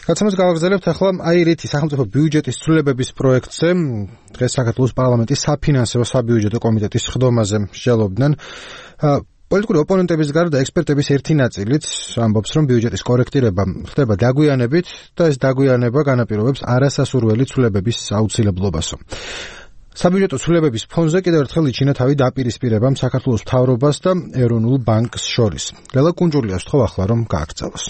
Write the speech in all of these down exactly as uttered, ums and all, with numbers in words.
გაცემას გავაგრძელებთ ახლა აი რითი სახელმწიფო ბიუჯეტის ცვლილებების პროექტზე დღეს საქართველოს პარლამენტის საფინანსო საბიუჯეტო კომიტეტის ხდომაზე მსჯელობდნენ. პოლიტიკური ოპონენტების გარდა ექსპერტების ერთი ნაწილიც ამბობს, რომ ბიუჯეტის კორექტირება ხდება დაგვიანებით და ეს დაგვიანება განაპირობებს არასასურველი ცვლილებების აუცილებლობასო. საბიუჯეტო ცვლილებების ფონზე კიდევ ერთხელ იჩინა თავი დაპირისპირებამ საქართველოს მთავრობას და ეროვნულ ბანკს შორის. ლელა კუნჯულიას თხოვ ახლა რომ გააგრძელოს.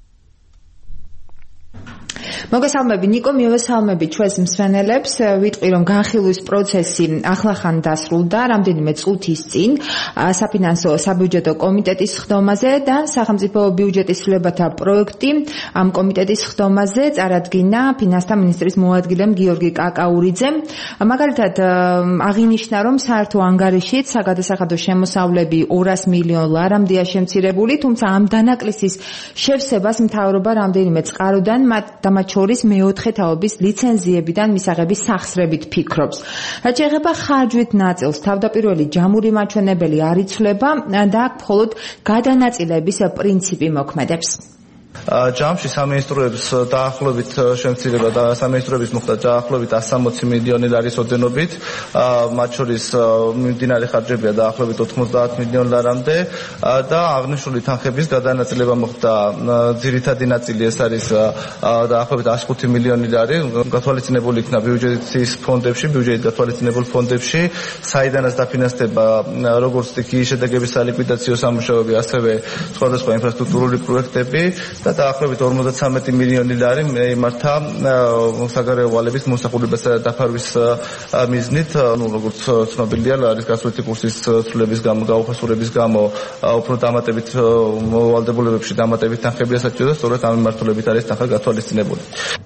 მოგესალმები ნიკო, მივესალმები ჩვენს მსმენელებს. ვიტყვი რომ განხილვის პროცესი ახლახან დასრულდა რამდენიმე წუთის წინ საფინანსო საბიუჯეტო კომიტეტის ხდომაზე და სახელმწიფო ბიუჯეტის ცვლილებათა პროექტი ამ კომიტეტის ხდომაზე წარადგინა ფინანსთა მინისტრის მოადგილემ გიორგი კაკაურიძემ. მაგალითად აღინიშნა რომ საერთო ანგარიშით საგადასახადო შემოსავლები ორას მილიონ ლარამდეა შემცირებული, თუმცა ამ დანაკლისის შევსებას მთავრობა რამდენიმე წყაროდან და მათ შორის მეოთხე თაობის ლიცენზიებიდან მისაღების სახსრებით ფიქრობს. რაც შეეხება ხარჯვით ნაწილს, თავდაპირველი ჯამური მაჩვენებელი არ იცვლება და აქ მხოლოდ გადანაწილების პრინციპი მოქმედებს. ჯამში სამინისტროებს დაახლოებით შემცირება და სამინისტროების მოხდა დაახლოებით εκατს სამოცი მილიონი ლარის ოდენობით, მათ შორის მიმდინარე ხარჯებია დაახლოებით ოთხმოცდაათ მილიონ ლარამდე და აღნიშნული თანხების გადანაწილება მოხდა. ძირითადი ნაწილი ეს არის დაახლოებით εκατს ხუთი მილიონი ლარი, გათვალისწინებული იქნა ბიუჯეტის ფონდებში, ბიუჯეტით გათვალისწინებულ ფონდებში, საიდანაც დაფინანსდება როგორც სტიქიის შედეგების სალიკვიდაციო სამუშაოები, ასევე სხვადასხვა ინფრასტრუქტურული პროექტები. და დაახლოებით ორმოცდათრამეტი მილიონი ლარი იმართა საგარეო ვალების მოსახულებასა და დაფარვის მიზნით, ну როგორც ცნობილია, ლარის გასვლითი კურსის ცვლილების გამო, გაუფასურების გამო უფრო დამატებით ვალდებულებებში დამატებით თანხებია საჭირო და სწორედ ამ მიმართულებით არის თანხა გათვალისწინებული.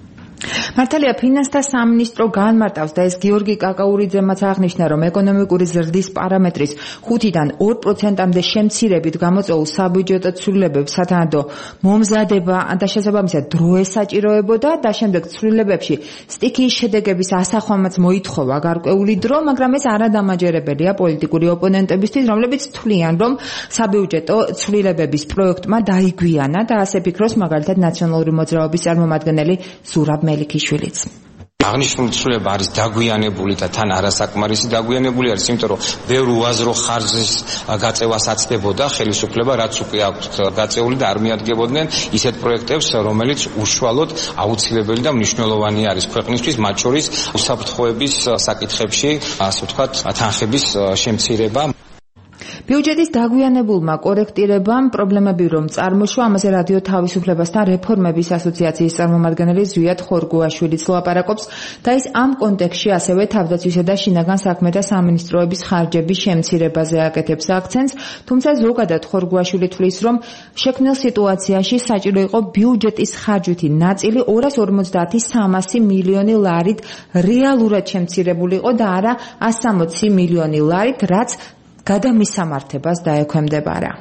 მართალია ფინანსთა სამინისტრო განმარტავს და ეს გიორგი კაკაურიძემაც აღნიშნა, რომ ეკონომიკური ზრდის პარამეტრის ხუთიდან ორ პროცენტამდე შემცირებით გამოწვეულ საბიუჯეტო ცვლილებებს სათანადო მომზადება და შესაბამისად დრო ესაჭიროებოდა და შემდეგ ცვლილებებში სტიქიის შედეგების ასახვამაც მოითხოვა გარკვეული დრო, მაგრამ ეს არადამაჯერებელია პოლიტიკური ოპონენტებისთვის, რომლებიც თვლიან, რომ საბიუჯეტო ცვლილებების პროექტმა დაიგვიანა და ასე ფიქრობს მაგალითად ნაციონალური მოძრაობის წარმომადგენელი ზურაბ მელიქიშვილიც. აღნიშნული ცვლილება არის დაგვიანებული და თან არასაკმარისი დაგვიანებული არის, იმიტომ რომ ბევრი უაზრო ხარჯის გაწევას აცდებოდა ხელისუფლება, რაც უკვე აქვთ გაწეული და არ მიადგებოდნენ ისეთ პროექტებს, რომელიც უშუალოდ აუცილებელი და მნიშვნელოვანი არის ქვეყნისთვის, მათ შორის უსაფრთხოების საკითხებში, ასე ვთქვათ, თანხების შემცირება. ბიუჯეტის დაგვიანებულმა კორექტირებამ პრობლემები რომ წარმოშვა, ამაზე რადიო თავისუფლებასთან რეფორმების ასოციაციის წარმომადგენელი ზვიად ხორგუაშვილიც ლაპარაკობს და ის ამ კონტექსტში ასევე თავდაცვისა და შინაგან საქმეთა სამინისტროების ხარჯების შემცირებაზე აკეთებს აქცენტს, თუმცა ზოგადად ხორგუაშვილი თვლის, რომ შექმნილ სიტუაციაში საჭირო იყო ბიუჯეტის ხარჯვითი ნაწილი ორას ორმოცდაათი სამასი მილიონი ლარით რეალურად შემცირებულიყო და არა εκατს სამოცი მილიონი ლარით, რაც გადამისამართებას დაექვემდებარა.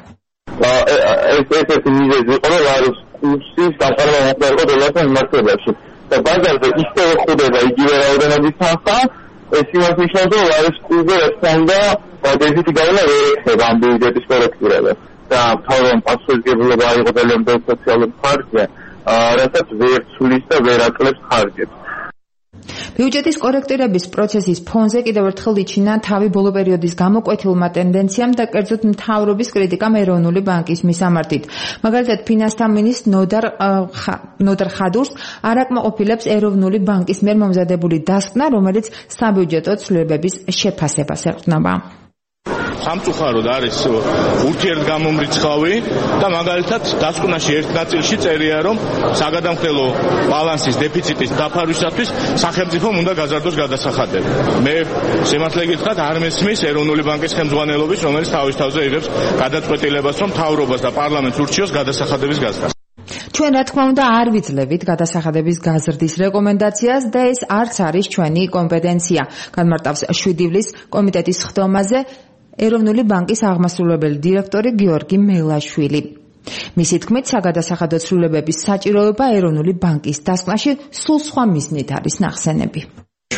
ეს-ერთი მიზეზი იყო, რომ არის კურსის გაფარვა მოხდა დოლართან მიმართებაში. და ბაზარზე ისევე ხვდება იგივე რაოდენობის თანხა, ეს იმას ნიშნავს, რომ არის კურსზე რაც თქმა დეფიციტი გავლა ვერ ეხება ამ ბიუჯეტის კორექტირებას. და თავიდან პასუხისმგებლობა აიღო ძალიან ბევრ სოციალურ ხარჯზე, რასაც ვერ ცვლის და ვერ აკლებს ხარჯებს. ბიუჯეტის კორექტირების პროცესის ფონზე კიდევ ერთხელ იჩინა თავი ბოლო პერიოდის გამოკვეთილმა ტენდენციამ და კერძოდ მთავრობის კრიტიკამ ეროვნული ბანკის მისამართით. მაგალითად, ფინანსთა მინისტრ ნოდარ ნოდარ ხადურს არ აკმაყოფილებს ეროვნული ბანკის მიერ მომზადებული დასკვნა, რომელიც საბიუჯეტო ცვლილებების შეფასებას ეყრდნობა. სამწუხაროდ არის ურთიერთგამომრიცხავი და მაგალითად დასკვნაში ერთ ნაწილში წერია, რომ საგადამხდელო ბალანსის დეფიციტის დაფარვისათვის სახელმწიფომ უნდა გაზარდოს გადასახადები. მე შემართლე გითხრათ, არ მესმის ეროვნული ბანკის ხელმძღვანელობის, რომელიც თავის თავზე იღებს გადაწყვეტილებას, რომ მთავრობას და პარლამენტს ურჩიოს გადასახადების გაზრდას. ჩვენ რა თქმა უნდა არ ვიძლევით გადასახადების გაზრდის რეკომენდაციას და ეს არც არის ჩვენი კომპეტენცია, განმარტავს შვიდი ივლის კომიტეტის ხდომაზე ეროვნული ბანკის აღმასრულებელი დირექტორი გიორგი მელაშვილი. მისი თქმით, საგადასახადო ცვლილებების საჭიროება ეროვნული ბანკის დასკვნაში სულ სხვა მიზნით არის ნახსენები.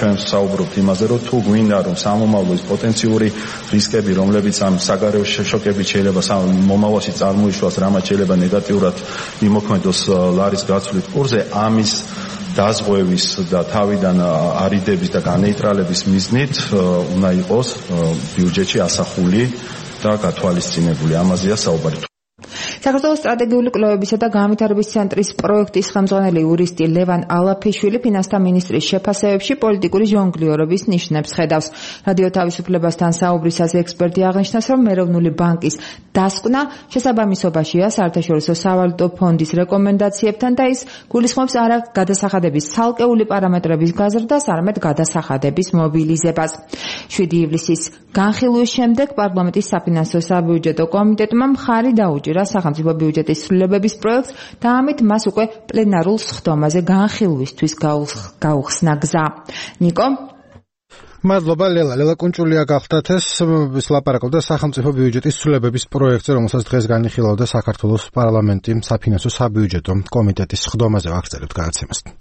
ჩვენ საუბრობთ იმაზე, რომ თუ გვინდა რომ სამომავლო ის პოტენციური რისკები, რომლებიც ამ საგარეო შოკებით შეიძლება მომავალში წარმოიშვას, რამაც შეიძლება ნეგატიურად იმოქმედოს ლარის გაცვლის კურსზე, ამის დაზღვევის და თავიდან არიდების და განეიტრალების მიზნით უნდა იყოს ბიუჯეტში ასახული და გათვალისწინებული. ამაზეა საუბარი. საქართველოს სტრატეგიული კვლევებისა და განვითარების ცენტრის პროექტის ხელმძღვანელი იურისტი ლევან ალაფიშვილი ფინანსთა მინისტრის შეფასებებში პოლიტიკური ჟონგლიორობის ნიშნებს ხედავს. რადიო თავისუფლებასთან საუბრისას ექსპერტი აღნიშნავს, რომ ეროვნული ბანკის დასკვნა შესაბამისობაშია საერთაშორისო სავალუტო ფონდის რეკომენდაციებთან და ის გულისხმობს არა გადასახადების ცალკეული პარამეტრების გაზრდას, არამედ გადასახადების მობილიზებას. შვიდი ივლისის განხილვის შემდეგ პარლამენტის საფინანსო საბიუჯეტო კომიტეტმა მხარი დაუჭირა სახელმწიფო ბიუჯეტის ცვლილებების პროექტს და ამით მას უკვე პლენარულ სხდომაზე განხილვისთვის გაუხსნა გზა. ნიკო მადლობა ლელა. ლელა კუნჭულია გახლდათ ეს ლაპარაკობდა სახელმწიფო ბიუჯეტის ცვლილებების პროექტზე, რომელსაც დღეს განიხილავდა საქართველოს პარლამენტი საფინანსო საბიუჯეტო კომიტეტის სხდომაზე. ვაგრძელებთ გადაცემას.